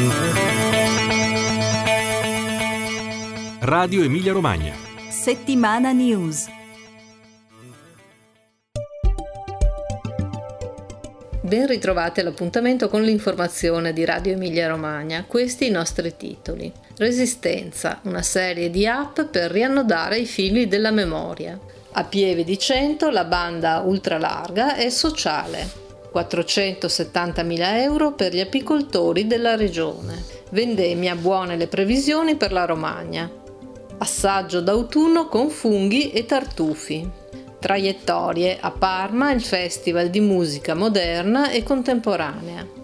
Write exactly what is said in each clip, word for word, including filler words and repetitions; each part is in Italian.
Radio Emilia Romagna. Settimana News. Ben ritrovati all'appuntamento con l'informazione di Radio Emilia Romagna. Questi i nostri titoli. Resistenza, una serie di app per riannodare i fili della memoria. A Pieve di Cento la banda ultralarga è sociale. quattrocentosettantamila euro per gli apicoltori della regione. Vendemmia, buone le previsioni per la Romagna. Assaggio d'autunno con funghi e tartufi. Traiettorie a Parma, il Festival di musica moderna e contemporanea.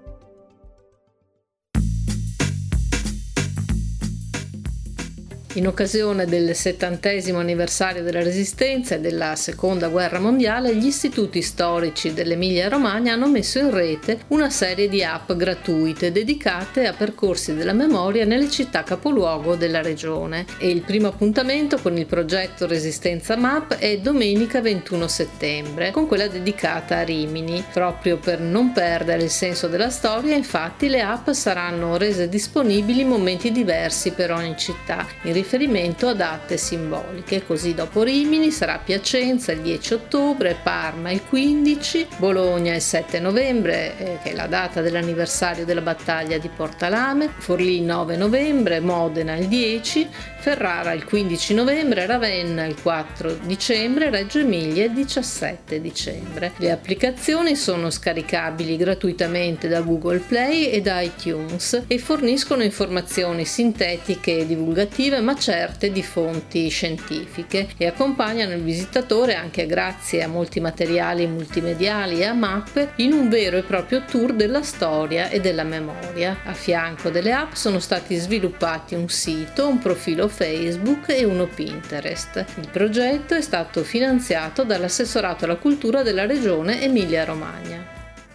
In occasione del settantesimo anniversario della Resistenza e della Seconda Guerra Mondiale, gli istituti storici dell'Emilia-Romagna hanno messo in rete una serie di app gratuite dedicate a percorsi della memoria nelle città capoluogo della regione. E il primo appuntamento con il progetto Resistenza Map è domenica ventuno settembre, con quella dedicata a Rimini. Proprio per non perdere il senso della storia, infatti, le app saranno rese disponibili in momenti diversi per ogni città, in riferimento a date simboliche. Così dopo Rimini sarà Piacenza il dieci ottobre, Parma il quindici, Bologna il sette novembre, eh, che è la data dell'anniversario della battaglia di Portalame, Forlì il nove novembre, Modena il dieci, Ferrara il quindici novembre, Ravenna il quattro dicembre, Reggio Emilia il diciassette dicembre. Le applicazioni sono scaricabili gratuitamente da Google Play e da iTunes e forniscono informazioni sintetiche e divulgative ma certe di fonti scientifiche e accompagnano il visitatore anche grazie a molti materiali multimediali e a mappe in un vero e proprio tour della storia e della memoria. A fianco delle app sono stati sviluppati un sito, un profilo Facebook e uno Pinterest. Il progetto è stato finanziato dall'assessorato alla cultura della regione Emilia-Romagna.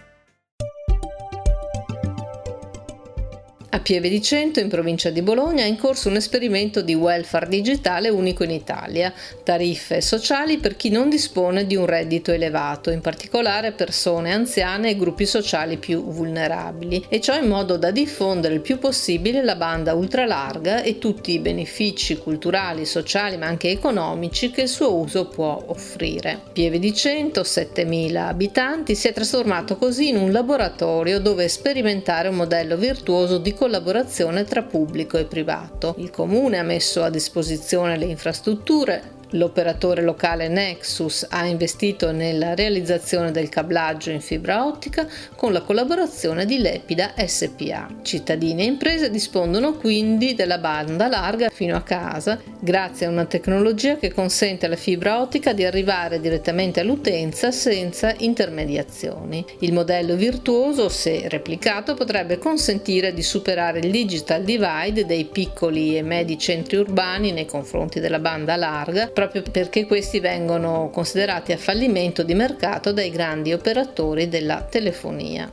A Pieve di Cento, in provincia di Bologna, è in corso un esperimento di welfare digitale unico in Italia, tariffe sociali per chi non dispone di un reddito elevato, in particolare persone anziane e gruppi sociali più vulnerabili, e ciò in modo da diffondere il più possibile la banda ultralarga e tutti i benefici culturali, sociali ma anche economici che il suo uso può offrire. Pieve di Cento, settemila abitanti, si è trasformato così in un laboratorio dove sperimentare un modello virtuoso di collaborazione tra pubblico e privato. Il comune ha messo a disposizione le infrastrutture. L'operatore locale Nexus ha investito nella realizzazione del cablaggio in fibra ottica con la collaborazione di Lepida S p A. Cittadini e imprese dispongono quindi della banda larga fino a casa grazie a una tecnologia che consente alla fibra ottica di arrivare direttamente all'utenza senza intermediazioni. Il modello virtuoso, se replicato, potrebbe consentire di superare il digital divide dei piccoli e medi centri urbani nei confronti della banda larga, proprio perché questi vengono considerati a fallimento di mercato dai grandi operatori della telefonia.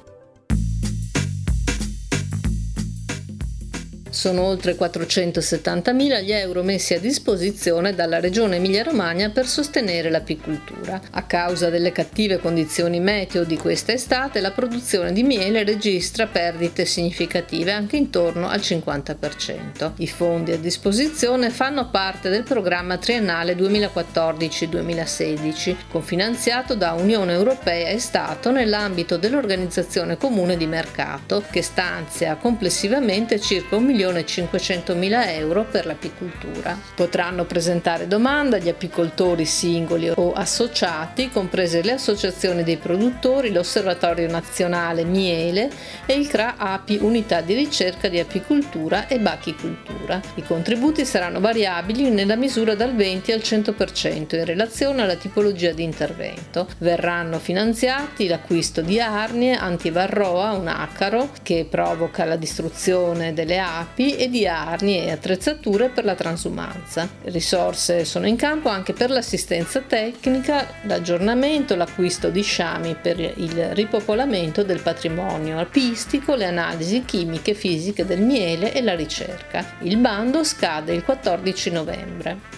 Sono oltre quattrocentosettantamila gli euro messi a disposizione dalla Regione Emilia-Romagna per sostenere l'apicoltura. A causa delle cattive condizioni meteo di questa estate, la produzione di miele registra perdite significative anche intorno al cinquanta per cento. I fondi a disposizione fanno parte del programma triennale duemilaquattordici duemilasedici, cofinanziato da Unione Europea e Stato nell'ambito dell'Organizzazione Comune di Mercato, che stanzia complessivamente circa un milione e cinquecentomila euro per l'apicoltura. Potranno presentare domanda gli apicoltori singoli o associati, comprese le associazioni dei produttori, l'Osservatorio Nazionale Miele e il C R A Api Unità di Ricerca di Apicoltura e Bachicoltura. I contributi saranno variabili nella misura dal venti al cento per cento in relazione alla tipologia di intervento. Verranno finanziati l'acquisto di arnie, antivarroa, un acaro che provoca la distruzione delle api, e di arnie e attrezzature per la transumanza. Risorse sono in campo anche per l'assistenza tecnica, l'aggiornamento, l'acquisto di sciami per il ripopolamento del patrimonio apistico, le analisi chimiche e fisiche del miele e la ricerca. Il bando scade il quattordici novembre.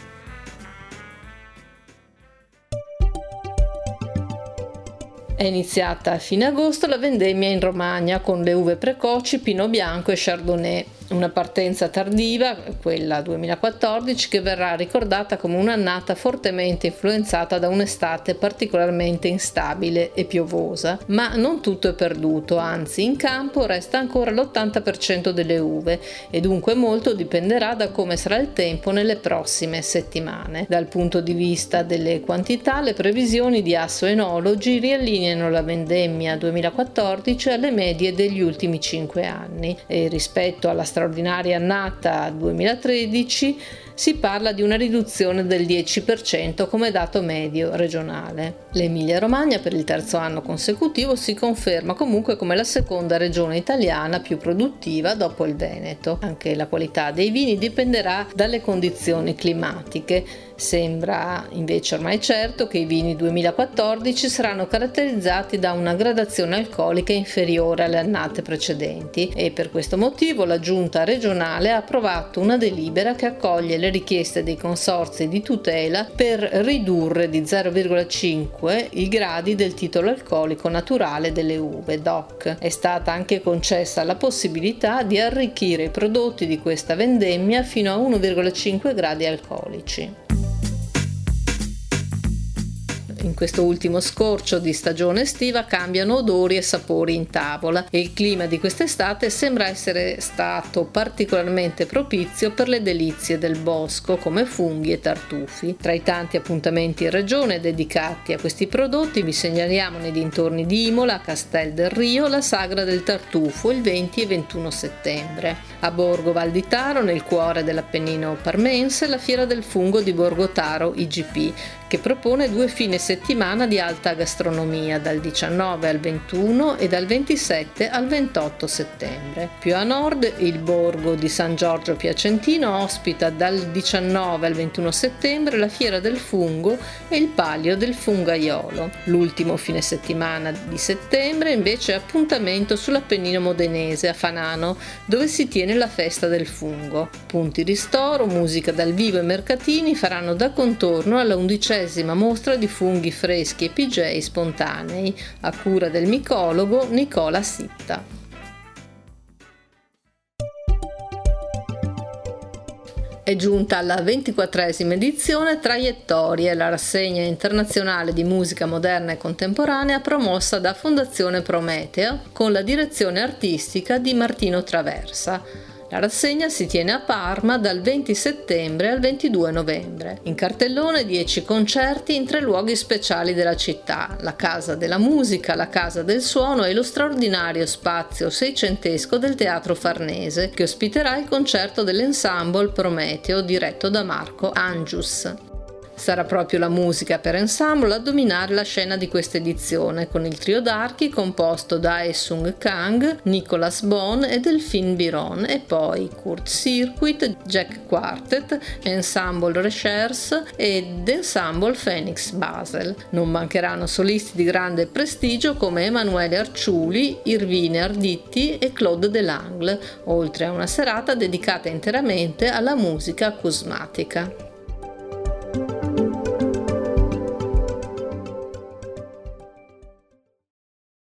È iniziata a fine agosto la vendemmia in Romagna con le uve precoci Pinot Bianco e Chardonnay. Una partenza tardiva, quella duemilaquattordici, che verrà ricordata come un'annata fortemente influenzata da un'estate particolarmente instabile e piovosa. Ma non tutto è perduto, anzi in campo resta ancora l'ottanta per cento delle uve e dunque molto dipenderà da come sarà il tempo nelle prossime settimane. Dal punto di vista delle quantità, le previsioni di Asso Enologi riallineano la vendemmia duemilaquattordici alle medie degli ultimi cinque anni e rispetto alla straordinaria annata duemilatredici si parla di una riduzione del dieci per cento come dato medio regionale. L'Emilia-Romagna per il terzo anno consecutivo si conferma comunque come la seconda regione italiana più produttiva dopo il Veneto. Anche la qualità dei vini dipenderà dalle condizioni climatiche. Sembra invece ormai certo che i vini duemilaquattordici saranno caratterizzati da una gradazione alcolica inferiore alle annate precedenti e per questo motivo la Giunta regionale ha approvato una delibera che accoglie le richieste dei consorzi di tutela per ridurre di zero virgola cinque i gradi del titolo alcolico naturale delle uve D O C. È stata anche concessa la possibilità di arricchire i prodotti di questa vendemmia fino a uno virgola cinque gradi alcolici. In questo ultimo scorcio di stagione estiva cambiano odori e sapori in tavola e il clima di quest'estate sembra essere stato particolarmente propizio per le delizie del bosco come funghi e tartufi. Tra i tanti appuntamenti in regione dedicati a questi prodotti vi segnaliamo nei dintorni di Imola, a Castel del Rio, la Sagra del Tartufo il venti e ventuno settembre. A Borgo Val di Taro, nel cuore dell'Appennino parmense, la Fiera del Fungo di Borgo Taro I G P, che propone due fine settimana di alta gastronomia dal diciannove al ventuno e dal ventisette al ventotto settembre. Più a nord il borgo di San Giorgio Piacentino ospita dal diciannove al ventuno settembre la Fiera del Fungo e il Palio del Fungaiolo. L'ultimo fine settimana di settembre invece è appuntamento sull'Appennino modenese a Fanano, dove si tiene la Festa del Fungo. Punti ristoro, musica dal vivo e mercatini faranno da contorno alla undicesima mostra di funghi freschi e P J spontanei a cura del micologo Nicola Sitta. È giunta alla ventiquattresima edizione Traiettorie, la rassegna internazionale di musica moderna e contemporanea promossa da Fondazione Prometeo con la direzione artistica di Martino Traversa. La rassegna si tiene a Parma dal venti settembre al ventidue novembre. In cartellone dieci concerti in tre luoghi speciali della città: la Casa della Musica, la Casa del Suono e lo straordinario spazio seicentesco del Teatro Farnese, che ospiterà il concerto dell'ensemble Prometeo diretto da Marco Angius. Sarà proprio la musica per ensemble a dominare la scena di questa edizione, con il trio d'archi composto da Ae-Sung Kang, Nicolas Bon e Delphine Biron, e poi Kurt Circuit, Jack Quartet, Ensemble Recherche ed Ensemble Phoenix Basel. Non mancheranno solisti di grande prestigio come Emanuele Arciuli, Irvine Arditti e Claude Delangle, oltre a una serata dedicata interamente alla musica acusmatica.